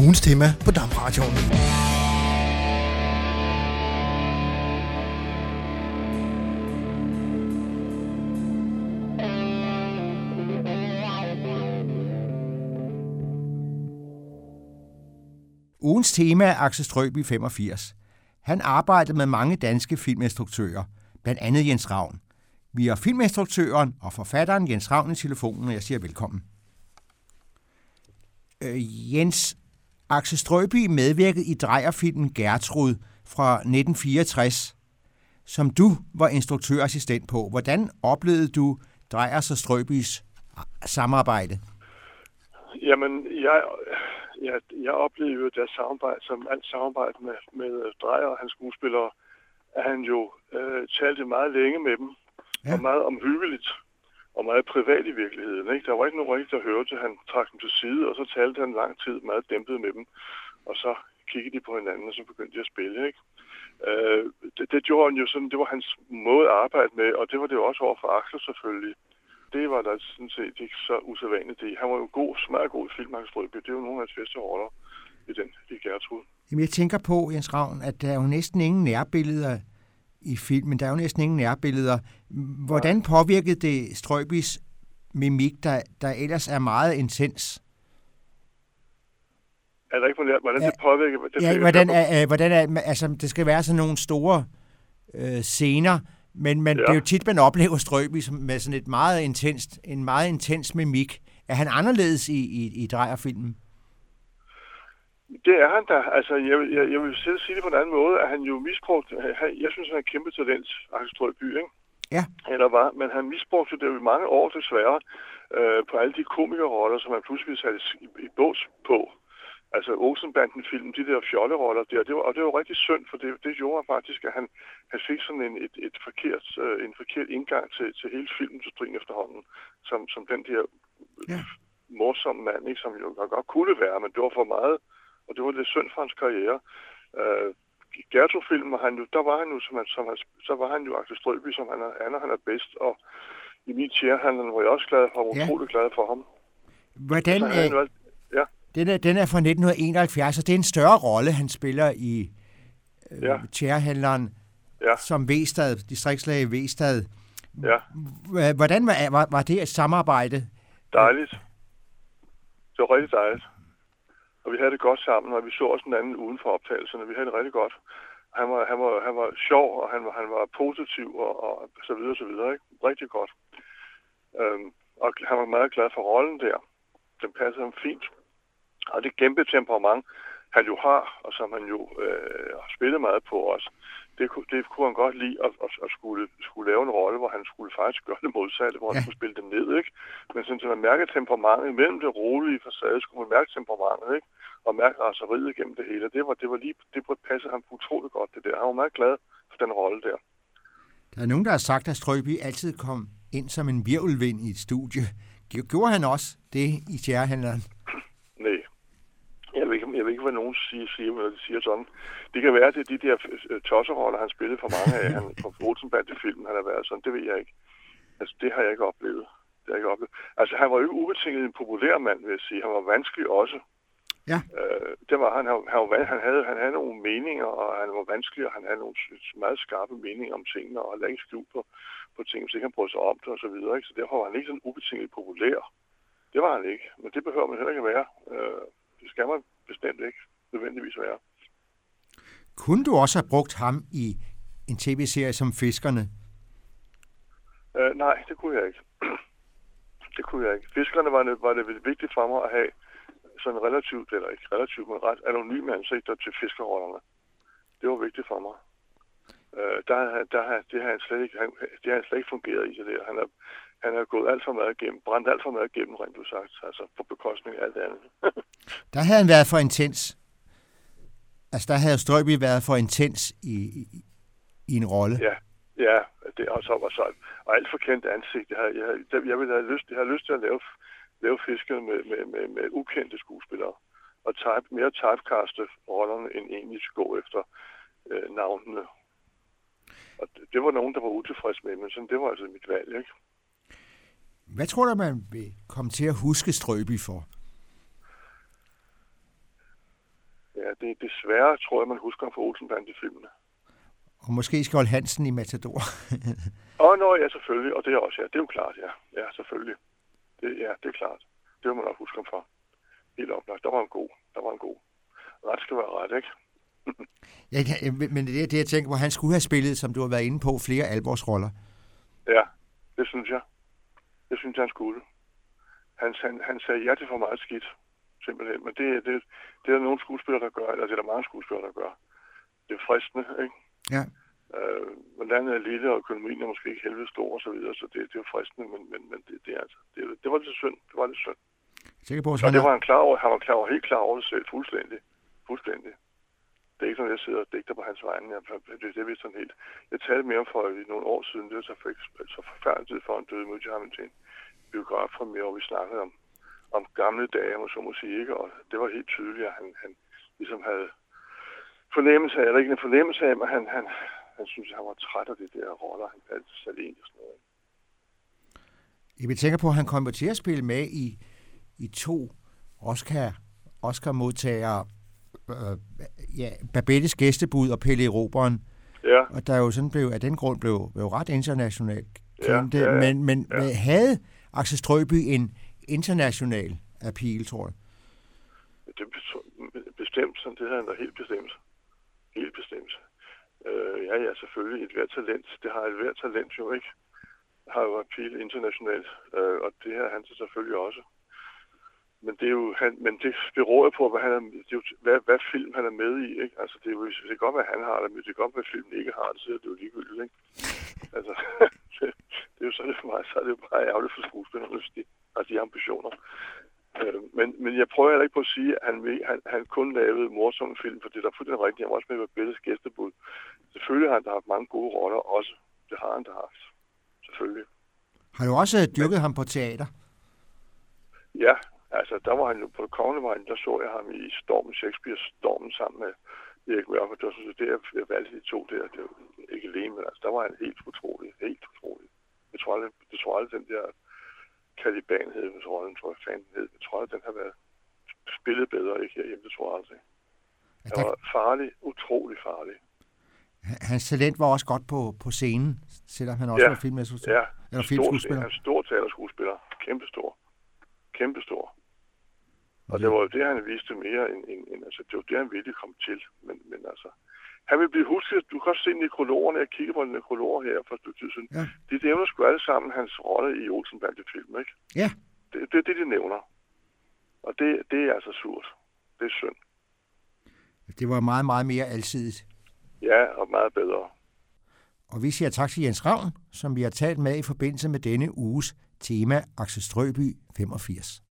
ugens tema på DAB-radioen. Ugens tema er Axel Strøbye 85. Han arbejdede med mange danske filminstruktører, blandt andet Jens Ravn. Vi har filminstruktøren og forfatteren Jens Ravn i telefonen, og jeg siger velkommen. Jens, Axel Strøbye medvirkede i Dreyer-filmen Gertrud fra 1964, som du var instruktørassistent på. Hvordan oplevede du Dreyers og Strøbyes samarbejde? Jamen, jeg oplevede jo deres samarbejde, som alt samarbejde med Dreyer og hans skuespillere, at han jo talte meget længe med dem, ja. Og meget omhyggeligt, og meget privat i virkeligheden. Ikke? Der var ikke nogen rigtig, der hørte, han trak dem til side, og så talte han lang tid meget dæmpet med dem, og så kiggede de på hinanden, og så begyndte de at spille. Ikke? Det gjorde han jo sådan, det var hans måde at arbejde med, og det var det jo også over for Axel selvfølgelig. Det var der sådan set ikke så usædvanligt det. Han var jo meget god i film, Axel Strøbye. Det er jo nogle af hans bedste roller i Gertrud. Jamen, jeg tænker på, Jens Ravn, at der er jo næsten ingen nærbilleder i filmen. Der er jo næsten ingen nærbilleder. Hvordan påvirkede det Strøbyes mimik, der ellers er meget intens? Er der ikke hvordan det påvirker? Altså, det skal være sådan nogle store scener, men det er jo tit, man oplever Strøbye med sådan en meget intens mimik. Er han anderledes i Dreyer-filmen? Det er han da. Altså, jeg vil selv sige det på en anden måde, at han jo misbrugte. Jeg synes, han er en kæmpe talent, Axel Strøbye, ikke? Ja. Eller var, men han misbrugte det jo i mange år desværre på alle de komikerroller, som han pludselig satte i bås på. Altså Olsenbanden-film, de der fjolleroller der, det var rigtig synd, for det gjorde faktisk, at han fik sådan en forkert indgang til hele filmindustrien efterhånden, som den der morsomme mand, ikke, som jo godt kunne være, men det var for meget, og det var lidt synd for hans karriere. Gertrud-filmen, så var han jo Axel Strøbye, som han er bedst, og i min tjærhandlen var jeg også glad for, utrolig glad for ham. Hvordan... Den er fra 1971, og det er en større rolle, han spiller i tjærehandleren som Vestad, distriktslæge Vestad. Ja. Hvordan var det et samarbejde? Dejligt. Det var rigtig dejligt. Og vi havde det godt sammen, og vi så også den anden uden for optagelserne. Vi havde det rigtig godt. Han var sjov, og han var positiv, og så videre, så videre. Ikke? Rigtig godt. Og han var meget glad for rollen der. Den passede ham fint. Og det kæmpe temperament, han jo har, og som han jo har spillet meget på os, det kunne han godt lide at skulle lave en rolle, hvor han skulle faktisk gøre det modsatte, hvor han skulle spille dem ned, ikke? Men sådan, så man mærker temperamentet mellem det rolige facade, skulle man mærke temperamentet, ikke? Og mærke raseriet gennem det hele. Det passede ham utroligt godt, det der. Han var meget glad for den rolle der. Der er nogen, der har sagt, at Strøbye altid kom ind som en virvelvind i et studie. Gjorde han også det i tjærehandleren? Nej. Jeg ved ikke, hvad nogen siger, når de siger sådan. Det kan være, at det er de der tosseroller, han spillede for mange af. Han på Olsenbanden-filmen, han har været sådan. Det ved jeg ikke. Altså, det har jeg ikke oplevet. Altså, han var jo ikke ubetinget en populær mand, vil jeg sige. Han var vanskelig også. Ja. Det var han havde nogle meninger, og han var vanskelig, og han havde nogle meget skarpe meninger om tingene, og han lagde ikke skjul på ting, så ikke han brød sig om det, og så videre. Ikke? Så derfor var han ikke sådan ubetinget populær. Det var han ikke, men det behøver man heller ikke at være. Det skal man bestemt ikke nødvendigvis være. Kunne du også have brugt ham i en tv-serie som Fiskerne? Nej, det kunne jeg ikke. Det kunne jeg ikke. Fiskerne var det vigtigt for mig at have sådan men ret anonyme ansigter til fiskerrollerne. Det var vigtigt for mig. Det har han slet ikke fungeret i det der. Han har gået alt for meget igennem, brændt alt for meget igennem, rent sagt, altså på bekostning af alt andet. Der havde han været for intens. Altså, der havde Strøbye været for intens i en rolle. Ja, det er også og alt for kendt ansigt. Jeg havde lyst til at lave Fiskerne med ukendte skuespillere, og mere typecaste rollerne, end egentlig gå efter navnene. Og det var nogen, der var utilfreds med, men sådan, det var altså mit valg, ikke? Hvad tror du, man vil komme til at huske Strøbye for? det er desværre, tror jeg, man husker fra Olsenbanden-filmene. Og måske Skjold Hansen i Matador. Ja, selvfølgelig. Og det er også, ja. Det er jo klart, ja. Ja, selvfølgelig. Det er klart. Det vil man nok huske ham for. Helt oplagt. Der var en god. Ret skal være ret, ikke? Men det jeg tænker på, han skulle have spillet, som du har været inde på, flere alvorsroller. Ja, det synes jeg. Det synes jeg, han skulle. Han sagde ja til for meget skidt, simpelthen. Men det er der nogle skuespillere, der gør, eller det er der mange skuespillere, der gør. Det er fristende, ikke? Ja. Landet er lille, og økonomien er måske ikke helvede stor, og så videre, så det er jo fristende, men det var lidt synd. Det var lidt synd. Og det var han klar over. Han var helt klar over det selv, fuldstændig. Det er ikke sådan, jeg sidder og digter på hans vegne. Det vidste han helt. Jeg talte med ham for nogle år siden. Det var så forfærdeligt for han døde, mødte jeg ham til en biografpremiere, hvor vi snakkede om gamle dage, om så må sige, ikke? Og det var helt tydeligt, at han ligesom havde fornemmelse af, eller ikke en fornemmelse af, men han synes, at han var træt af det der roller. Han kaldte Salin og sådan noget. Jeg tænker på, at han kommer til at spille med i 2 Oscar-modtagere. Babettes Gæstebud og Pelle Erobreren. Ja. Og der jo sådan af den grund blev ret internationalt kendte. Ja. Men havde Axel Strøby en international appeal, tror jeg? Det er bestemt, sådan det her er helt bestemt. Helt bestemt. Ja, selvfølgelig. Et hvert talent. Det har et hvert talent jo, ikke? Har jo appeal internationalt. Og det her han selvfølgelig også. Men det er jo men det beror på, hvad film han er med i, ikke? Altså det kan godt være, at han har det, men det kan godt være, at filmen ikke har det, så det er jo ligegyldigt, ikke? Altså det er jo så det for mig, så er det jo bare ærgerligt for skuespillerne, hvis de har de ambitioner. Men jeg prøver heller ikke på at sige, at han kun lavede morsomme film, for det er da fuldstændig rigtigt. Han var også med på Babettes Gæstebud. Selvfølgelig har han da haft mange gode roller også. Det har han da haft. Selvfølgelig. Har du også dyrket ham på teater? Ja. Altså, der var han jo på Kongevejen, der så jeg ham i Shakespeares Stormen sammen med Erik Mørk, og det jeg valgte de 2 der, det var ikke alene, men altså, der var han helt utrolig. Jeg tror aldrig den der Caliban hed, tror jeg fanden hed, jeg tror aldrig, den har været spillet bedre, ikke herhjemme, det tror jeg aldrig. Han var farlig, utrolig farlig. Hans talent var også godt på scenen, selvom han også var filminstruktør. Ja, eller filmskuespiller. Han er stor teaterskuespiller, kæmpestor. Og det var jo det, han viste mere end altså, det var det, han ville komme til. Men altså, han vil blive husket. Du kan også se nekrologerne. Jeg kigger på nekrologer her for et stykke tid siden. Ja. De nævner sgu alle sammen hans rolle i Olsenbanden-film, ikke? Ja. Det er det, de nævner. Og det er altså surt. Det er synd. Det var meget, meget mere alsidigt. Ja, og meget bedre. Og vi siger tak til Jens Ravn, som vi har talt med i forbindelse med denne uges tema Axel Strøby 85.